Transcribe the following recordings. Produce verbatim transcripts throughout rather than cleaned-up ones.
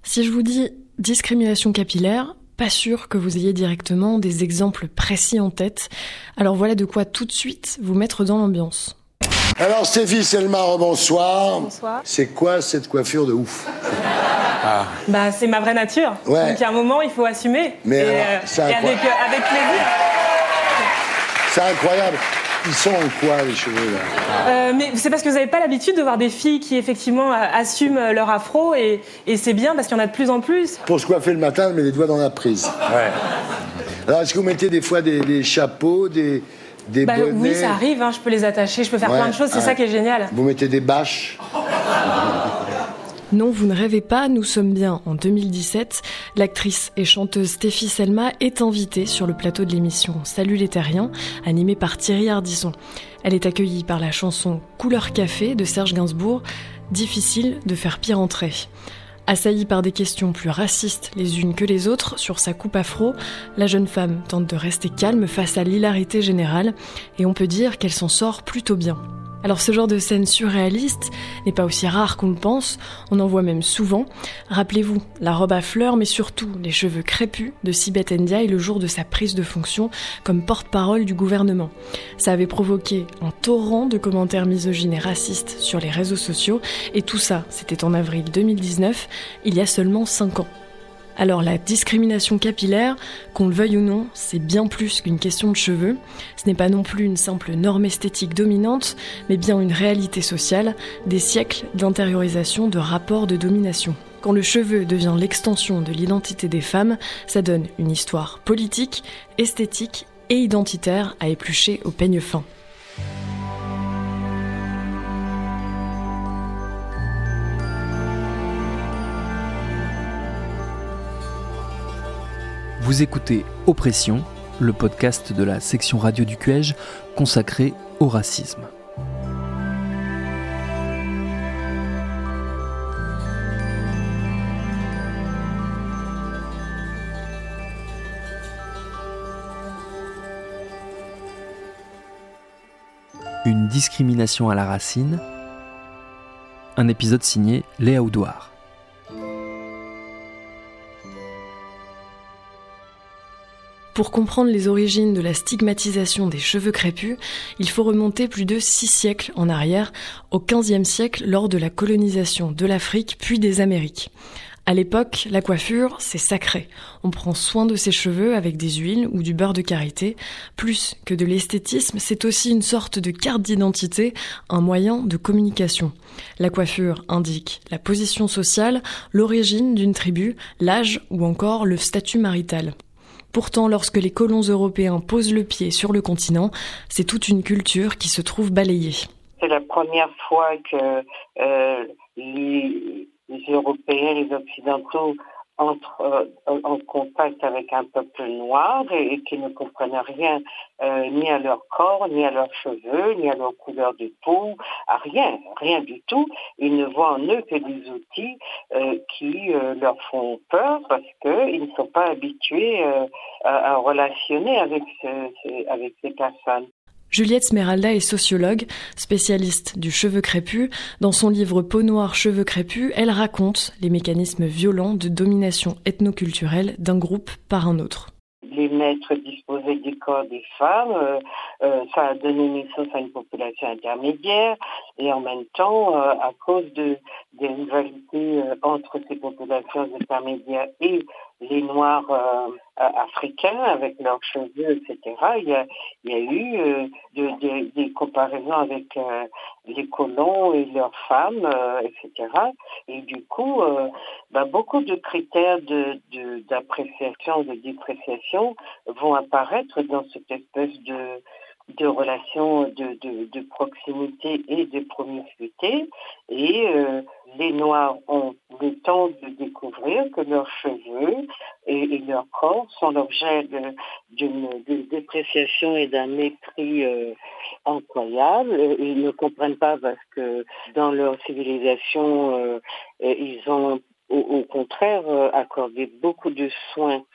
Si je vous dis discrimination capillaire, pas sûr que vous ayez directement des exemples précis en tête. Alors voilà de quoi tout de suite vous mettre dans l'ambiance. Alors Stéphie Selmar, bonsoir. Bonsoir. C'est quoi cette coiffure de ouf? Ah. Bah c'est ma vraie nature. Ouais. Donc à un moment il faut assumer. Mais et, alors, euh, c'est et incroyable. avec, euh, avec plaisir. C'est incroyable. Ils sont en quoi les cheveux là? Euh, mais c'est parce que vous n'avez pas l'habitude de voir des filles qui effectivement assument leur afro et, et c'est bien parce qu'il y en a de plus en plus. Pour se coiffer le matin, on met les doigts dans la prise. Ouais. Alors est-ce que vous mettez des fois des, des chapeaux, des, des Bah, bonnets? oui, ça arrive, hein, je peux les attacher, je peux faire Ouais, plein de choses, c'est ouais. ça qui est génial. Vous mettez des bâches? Non, vous ne rêvez pas, nous sommes bien en deux mille dix-sept. L'actrice et chanteuse Stéphie Selma est invitée sur le plateau de l'émission Salut les Terriens, animée par Thierry Ardisson. Elle est accueillie par la chanson Couleur Café de Serge Gainsbourg. Difficile de faire pire entrée. Assaillie par des questions plus racistes les unes que les autres sur sa coupe afro, la jeune femme tente de rester calme face à l'hilarité générale et on peut dire qu'elle s'en sort plutôt bien. Alors ce genre de scène surréaliste n'est pas aussi rare qu'on le pense, on en voit même souvent. Rappelez-vous, la robe à fleurs mais surtout les cheveux crépus de Sibeth Ndiaye le jour de sa prise de fonction comme porte-parole du gouvernement. Ça avait provoqué un torrent de commentaires misogynes et racistes sur les réseaux sociaux et tout ça, c'était en avril deux mille dix-neuf, il y a seulement cinq ans. Alors la discrimination capillaire, qu'on le veuille ou non, c'est bien plus qu'une question de cheveux. Ce n'est pas non plus une simple norme esthétique dominante, mais bien une réalité sociale, des siècles d'intériorisation de rapports de domination. Quand le cheveu devient l'extension de l'identité des femmes, ça donne une histoire politique, esthétique et identitaire à éplucher au peigne fin. Vous écoutez Oppression, le podcast de la section radio du Q E J consacré au racisme. Une discrimination à la racine, un épisode signé Léa Oudouard. Pour comprendre les origines de la stigmatisation des cheveux crépus, il faut remonter plus de six siècles en arrière, au quinzième siècle lors de la colonisation de l'Afrique puis des Amériques. À l'époque, la coiffure, c'est sacré. On prend soin de ses cheveux avec des huiles ou du beurre de karité. Plus que de l'esthétisme, c'est aussi une sorte de carte d'identité, un moyen de communication. La coiffure indique la position sociale, l'origine d'une tribu, l'âge ou encore le statut marital. Pourtant, lorsque les colons européens posent le pied sur le continent, c'est toute une culture qui se trouve balayée. C'est la première fois que euh, les, les Européens, les Occidentaux entrent euh, en contact avec un peuple noir et, et qui ne comprennent rien euh, ni à leur corps, ni à leurs cheveux, ni à leur couleur de peau, à rien, rien du tout. Ils ne voient en eux que des outils euh, qui euh, leur font peur parce qu'ils ne sont pas habitués euh, à, à relationner avec, ce, ce, avec ces personnes. Juliette Smeralda est sociologue, spécialiste du cheveu crépus. Dans son livre Peau noire, cheveux crépus, elle raconte les mécanismes violents de domination ethnoculturelle d'un groupe par un autre. Les maîtres disposaient des corps des femmes, euh, euh, ça a donné naissance à une population intermédiaire et en même temps, euh, à cause de, des rivalités euh, entre ces populations intermédiaires et les Noirs euh, africains avec leurs cheveux, et cetera, il y a, il y a eu euh, de, de, des comparaisons avec euh, les colons et leurs femmes, euh, et cetera. Et du coup, euh, bah, beaucoup de critères de, de, d'appréciation, de dépréciation vont apparaître dans cette espèce de de relations de, de, de proximité et de promiscuité et euh, les Noirs ont le temps de découvrir que leurs cheveux et, et leur corps sont l'objet de, d'une de dépréciation et d'un mépris euh, incroyable. Ils ne comprennent pas parce que dans leur civilisation, euh, ils ont au, au contraire accordé beaucoup de soins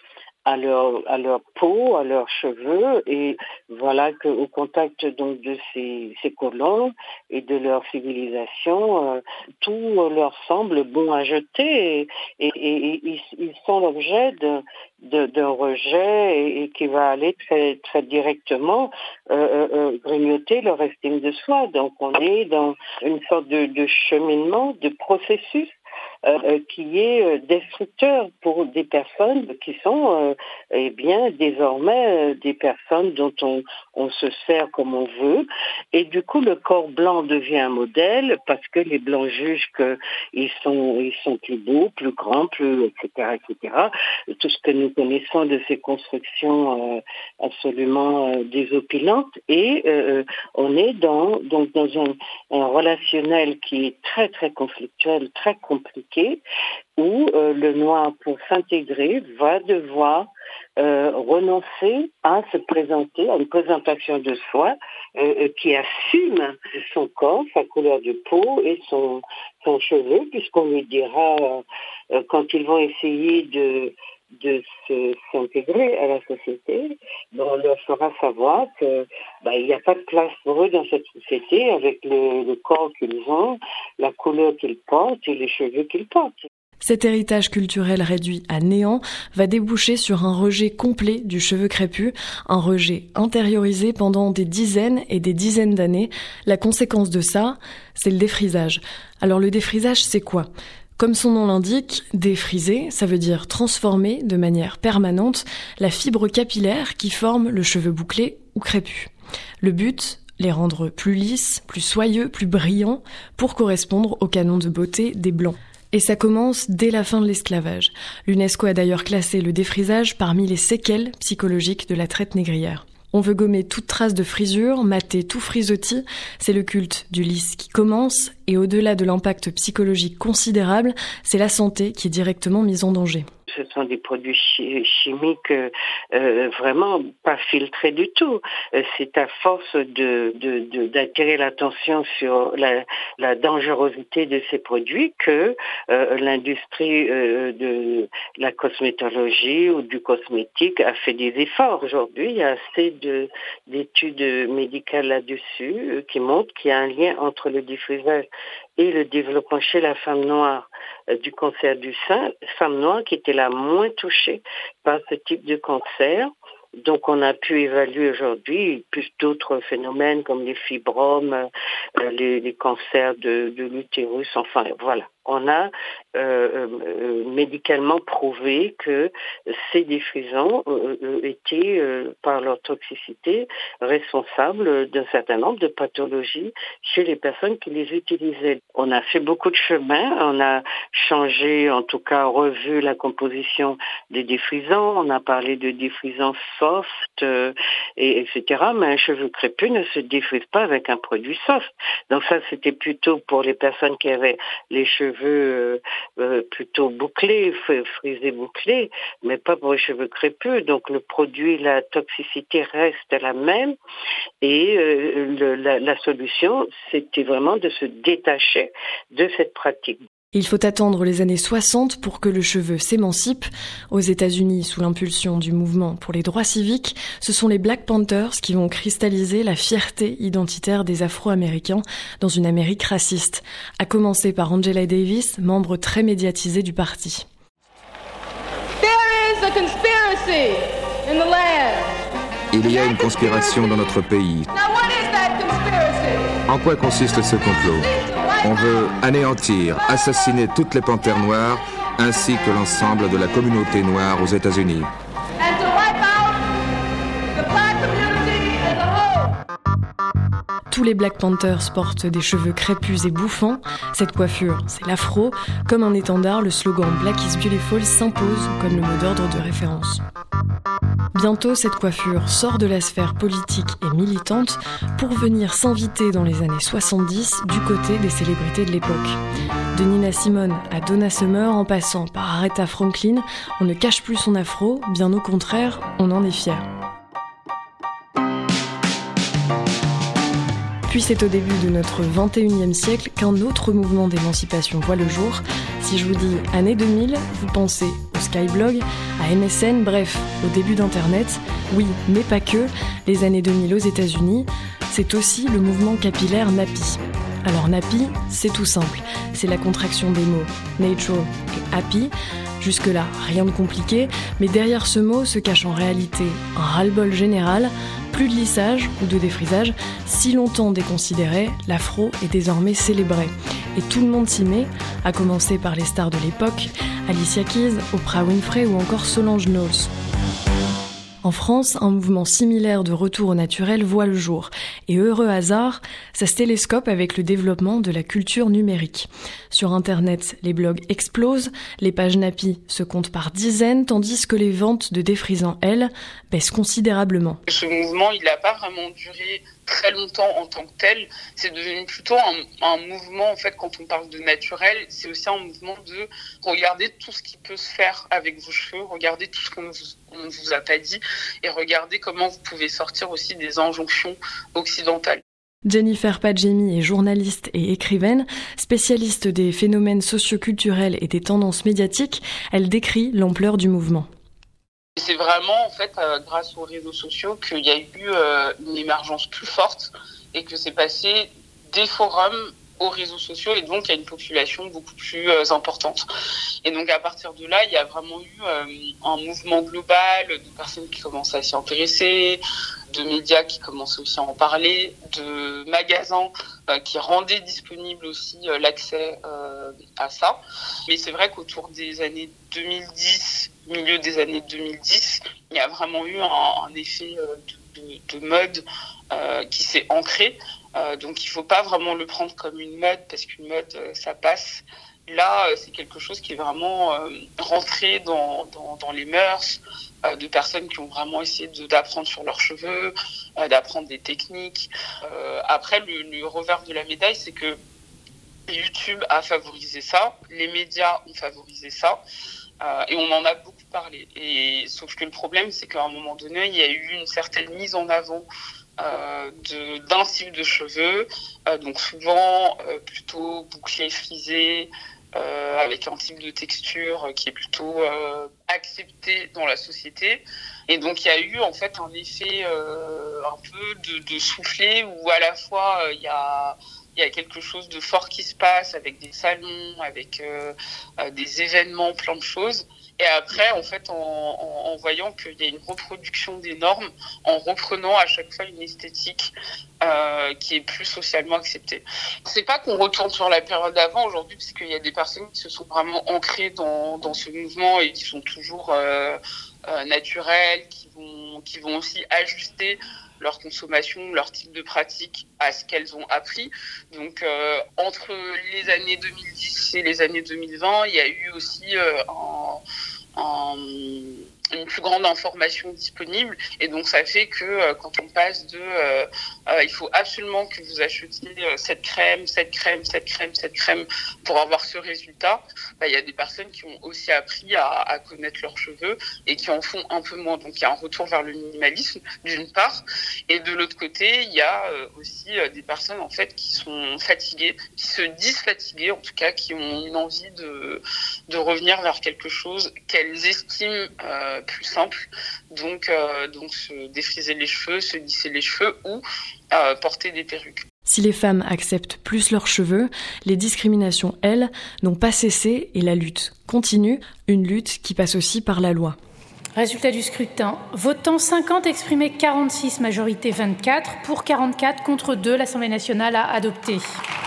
à leur à leur peau, à leurs cheveux, et voilà qu'au contact donc de ces ces colons et de leur civilisation, euh, tout leur semble bon à jeter, et, et, et, et ils, ils sont l'objet de, de d'un rejet et, et qui va aller très très directement euh, euh, grignoter leur estime de soi. Donc on est dans une sorte de, de cheminement, de processus Euh, qui est euh, destructeur pour des personnes qui sont euh, eh bien désormais euh, des personnes dont on, on se sert comme on veut, et du coup le corps blanc devient un modèle parce que les blancs jugent qu'ils sont ils sont plus beaux, plus grands, plus et cetera et cetera. Tout ce que nous connaissons de ces constructions euh, absolument euh, désopilantes, et euh, on est dans donc dans un, un relationnel qui est très très conflictuel, très compliqué, où euh, le noir, pour s'intégrer, va devoir euh, renoncer à se présenter, à une présentation de soi euh, qui assume son corps, sa couleur de peau et son, son cheveu, puisqu'on lui dira, euh, quand ils vont essayer de de se, s'intégrer à la société, ben on leur fera savoir que ben, il n'y a pas de place pour eux dans cette société avec le, le corps qu'ils ont, la couleur qu'ils portent et les cheveux qu'ils portent. Cet héritage culturel réduit à néant va déboucher sur un rejet complet du cheveu crépus, un rejet intériorisé pendant des dizaines et des dizaines d'années. La conséquence de ça, c'est le défrisage. Alors le défrisage, c'est quoi ? Comme son nom l'indique, défriser, ça veut dire transformer de manière permanente la fibre capillaire qui forme le cheveu bouclé ou crépus. Le but, les rendre plus lisses, plus soyeux, plus brillants, pour correspondre au canon de beauté des Blancs. Et ça commence dès la fin de l'esclavage. L'UNESCO a d'ailleurs classé le défrisage parmi les séquelles psychologiques de la traite négrière. On veut gommer toute trace de frisure, mater tout frisottis, c'est le culte du lisse qui commence, et au-delà de l'impact psychologique considérable, c'est la santé qui est directement mise en danger. Ce sont des produits chimiques euh, vraiment pas filtrés du tout. C'est à force de, de, de d'attirer l'attention sur la, la dangerosité de ces produits que euh, l'industrie euh, de la cosmétologie ou du cosmétique a fait des efforts. Aujourd'hui, il y a assez de d'études médicales là-dessus euh, qui montrent qu'il y a un lien entre le défrisage et le développement chez la femme noire euh, du cancer du sein, femme noire qui était la moins touchée par ce type de cancer. Donc on a pu évaluer aujourd'hui plus d'autres phénomènes comme les fibromes, euh, les, les cancers de, de l'utérus, enfin voilà. On a euh, euh, médicalement prouvé que ces défrisants euh, étaient, euh, par leur toxicité, responsables d'un certain nombre de pathologies chez les personnes qui les utilisaient. On a fait beaucoup de chemin, on a changé, en tout cas revu la composition des défrisants, on a parlé de défrisants soft, euh, et, etc. Mais un cheveu crépus ne se défrise pas avec un produit soft. Donc ça, c'était plutôt pour les personnes qui avaient les cheveux cheveux euh, plutôt bouclés, frisés bouclés, mais pas pour les cheveux crépus. Donc le produit, la toxicité reste la même, et euh, le, la, la solution, c'était vraiment de se détacher de cette pratique. Il faut attendre les années soixante pour que le cheveu s'émancipe. Aux États-Unis, sous l'impulsion du mouvement pour les droits civiques, ce sont les Black Panthers qui vont cristalliser la fierté identitaire des Afro-Américains dans une Amérique raciste, à commencer par Angela Davis, membre très médiatisée du parti. There is a conspiracy in the land. Il y a une conspiration dans notre pays. Now what is that conspiracy? En quoi consiste ce complot ? On veut anéantir, assassiner toutes les panthères noires, ainsi que l'ensemble de la communauté noire aux États-Unis. And to wipe out the black community as a whole. Tous les Black Panthers portent des cheveux crépus et bouffants. Cette coiffure, c'est l'afro. Comme un étendard, le slogan « Black is Beautiful » s'impose comme le mot d'ordre de référence. Bientôt, cette coiffure sort de la sphère politique et militante pour venir s'inviter dans les années soixante-dix du côté des célébrités de l'époque. De Nina Simone à Donna Summer en passant par Aretha Franklin, on ne cache plus son afro, bien au contraire, on en est fier. Puis c'est au début de notre vingt et unième siècle qu'un autre mouvement d'émancipation voit le jour. Si je vous dis année deux mille, vous pensez au Skyblog, à M S N, bref, au début d'Internet. Oui, mais pas que. Les années deux mille aux États-Unis, c'est aussi le mouvement capillaire Nappy. Alors Nappy, c'est tout simple. C'est la contraction des mots natural et happy. Jusque-là, rien de compliqué, mais derrière ce mot se cache en réalité un ras-le-bol général, plus de lissage ou de défrisage, si longtemps déconsidéré, l'afro est désormais célébré. Et tout le monde s'y met, à commencer par les stars de l'époque, Alicia Keys, Oprah Winfrey ou encore Solange Knowles. En France, un mouvement similaire de retour au naturel voit le jour. Et heureux hasard, ça se télescope avec le développement de la culture numérique. Sur Internet, les blogs explosent, les pages Nappy se comptent par dizaines, tandis que les ventes de défrisants, elles, baissent considérablement. Ce mouvement, il n'a pas vraiment duré très longtemps en tant que tel. C'est devenu plutôt un, un mouvement, en fait, quand on parle de naturel, c'est aussi un mouvement de regarder tout ce qui peut se faire avec vos cheveux, regarder tout ce qu'on ne vous a pas dit et regarder comment vous pouvez sortir aussi des injonctions occidentales. Jennifer Padjemi est journaliste et écrivaine, spécialiste des phénomènes socioculturels et des tendances médiatiques. Elle décrit l'ampleur du mouvement. C'est vraiment, en fait, euh, grâce aux réseaux sociaux qu'il y a eu euh, une émergence plus forte et que c'est passé des forums aux réseaux sociaux et donc à une population beaucoup plus euh, importante. Et donc à partir de là, il y a vraiment eu euh, un mouvement global de personnes qui commencent à s'y intéresser, de médias qui commencent aussi à en parler, de magasins euh, qui rendaient disponible aussi euh, l'accès euh, à ça. Mais c'est vrai qu'autour des années deux mille dix, milieu des années deux mille dix, il y a vraiment eu un, un effet euh, de, de, de mode euh, qui s'est ancré. Euh, donc il ne faut pas vraiment le prendre comme une mode, parce qu'une mode, euh, ça passe. Là, euh, c'est quelque chose qui est vraiment euh, rentré dans, dans, dans les mœurs euh, de personnes qui ont vraiment essayé de, d'apprendre sur leurs cheveux, euh, d'apprendre des techniques. Euh, après, le, le revers de la médaille, c'est que YouTube a favorisé ça, les médias ont favorisé ça. Euh, et on en a beaucoup parlé. Et, sauf que le problème, c'est qu'à un moment donné, il y a eu une certaine mise en avant euh, de, d'un style de cheveux, euh, donc souvent euh, plutôt bouclé, frisé, euh, avec un type de texture qui est plutôt euh, accepté dans la société. Et donc il y a eu en fait un effet euh, un peu de, de soufflet où à la fois il euh, y a Il y a quelque chose de fort qui se passe avec des salons, avec euh, euh, des événements, plein de choses. Et après, en fait, en, en, en voyant qu'il y a une reproduction des normes, en reprenant à chaque fois une esthétique euh, qui est plus socialement acceptée. C'est pas qu'on retourne sur la période d'avant aujourd'hui, parce qu'il y a des personnes qui se sont vraiment ancrées dans, dans ce mouvement et qui sont toujours euh, euh, naturelles, qui vont, qui vont aussi ajuster leur consommation, leur type de pratique à ce qu'elles ont appris. Donc, euh, entre les années deux mille dix et les années deux mille vingt, il y a eu aussi euh, un, un, une plus grande information disponible. Et donc, ça fait que euh, quand on passe de euh, euh, il faut absolument que vous achetiez euh, cette crème, cette crème, cette crème, cette crème pour avoir ce résultat, bah, il y a des personnes qui ont aussi appris à, à connaître leurs cheveux et qui en font un peu moins. Donc, il y a un retour vers le minimalisme, d'une part. Et de l'autre côté, il y a euh, aussi euh, des personnes, en fait, qui sont fatiguées, qui se disent fatiguées, en tout cas, qui ont une envie de, de revenir vers quelque chose qu'elles estiment euh, plus simple. Donc, euh, donc se défriser les cheveux, se lisser les cheveux ou euh, porter des perruques. Si les femmes acceptent plus leurs cheveux, les discriminations, elles, n'ont pas cessé et la lutte continue, une lutte qui passe aussi par la loi. Résultat du scrutin. Votant cinquante, exprimé quarante-six, majorité vingt-quatre. Pour quarante-quatre, contre deux, l'Assemblée nationale a adopté.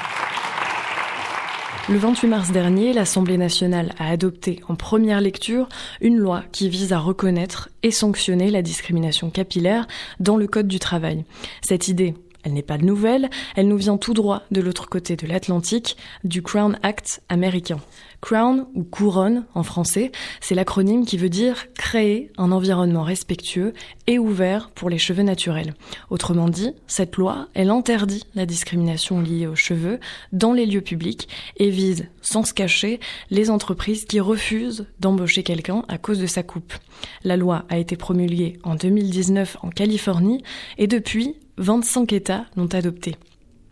Le vingt-huit mars dernier, l'Assemblée nationale a adopté en première lecture une loi qui vise à reconnaître et sanctionner la discrimination capillaire dans le Code du travail. Cette idée, elle n'est pas nouvelle, elle nous vient tout droit de l'autre côté de l'Atlantique, du Crown Act américain. Crown, ou couronne en français, c'est l'acronyme qui veut dire créer un environnement respectueux et ouvert pour les cheveux naturels. Autrement dit, cette loi, elle interdit la discrimination liée aux cheveux dans les lieux publics et vise, sans se cacher, les entreprises qui refusent d'embaucher quelqu'un à cause de sa coupe. La loi a été promulguée en deux mille dix-neuf en Californie et depuis, vingt-cinq États l'ont adoptée.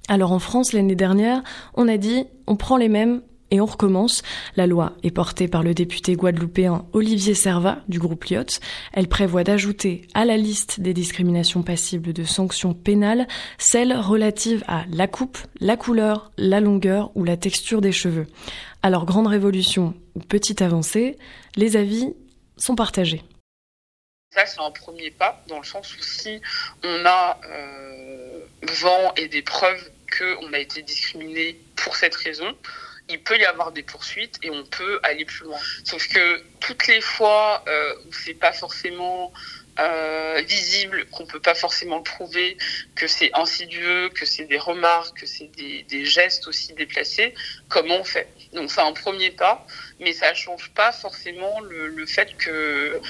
Alors en France, l'année dernière, on a dit « on prend les mêmes ». Et on recommence. La loi est portée par le député guadeloupéen Olivier Servat du groupe Lyotte. Elle prévoit d'ajouter à la liste des discriminations passibles de sanctions pénales celles relatives à la coupe, la couleur, la longueur ou la texture des cheveux. Alors grande révolution ou petite avancée, les avis sont partagés. Ça, c'est un premier pas, dans le sens où si on a euh, vent et des preuves qu'on a été discriminé pour cette raison, il peut y avoir des poursuites et on peut aller plus loin. Sauf que toutes les fois euh, où c'est pas forcément euh, visible, qu'on peut pas forcément prouver, que c'est insidieux, que c'est des remarques, que c'est des, des gestes aussi déplacés, comment on fait ? Donc c'est un premier pas, mais ça change pas forcément le, le fait que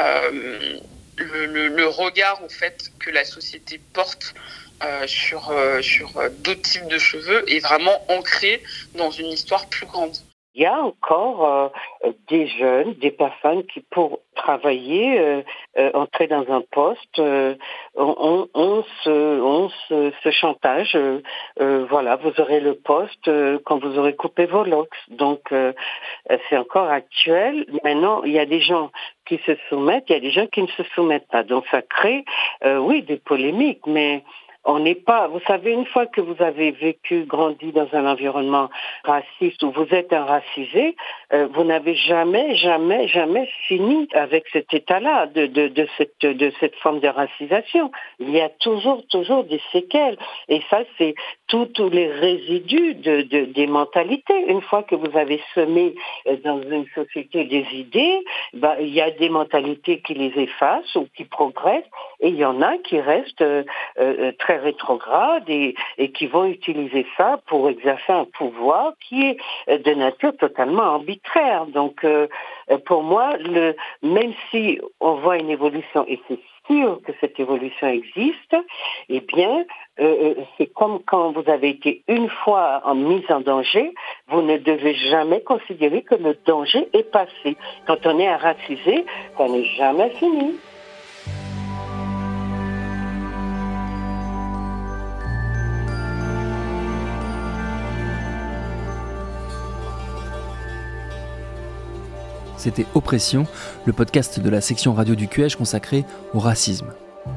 euh, le, le, le regard au fait que la société porte Euh, sur, euh, sur euh, d'autres types de cheveux est vraiment ancré dans une histoire plus grande. Il y a encore euh, des jeunes, des personnes qui, pour travailler, euh, euh, entrer dans un poste, euh, on, on, se, on se, se chantage. Euh, euh, voilà, vous aurez le poste euh, quand vous aurez coupé vos locks. Donc, euh, c'est encore actuel. Maintenant, il y a des gens qui se soumettent, il y a des gens qui ne se soumettent pas. Donc, ça crée, euh, oui, des polémiques, mais on n'est pas, vous savez, une fois que vous avez vécu, grandi dans un environnement raciste où vous êtes un racisé, euh, vous n'avez jamais, jamais, jamais fini avec cet état-là de, de, de cette, de cette forme de racisation. Il y a toujours, toujours des séquelles. Et ça, c'est tous les résidus de, de, des mentalités. Une fois que vous avez semé dans une société des idées, bah, il y a des mentalités qui les effacent ou qui progressent, et il y en a qui restent euh, euh, très rétrogrades et, et qui vont utiliser ça pour exercer un pouvoir qui est de nature totalement arbitraire. Donc, euh, pour moi, le, même si on voit une évolution, et c'est sûr que cette évolution existe, eh bien, euh, c'est comme quand vous avez été une fois en mise en danger, vous ne devez jamais considérer que le danger est passé. Quand on est racisé, ça n'est jamais fini. C'était Oppression, le podcast de la section radio du Q E J consacré au racisme.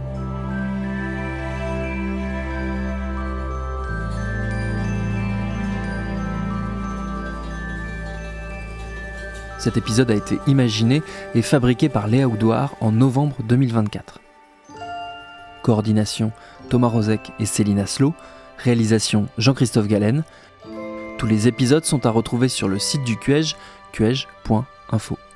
Cet épisode a été imaginé et fabriqué par Léa Oudouard en novembre deux mille vingt-quatre. Coordination Thomas Rozek et Céline Asselot. Réalisation Jean-Christophe Galen. Tous les épisodes sont à retrouver sur le site du Q E J, q e j point info.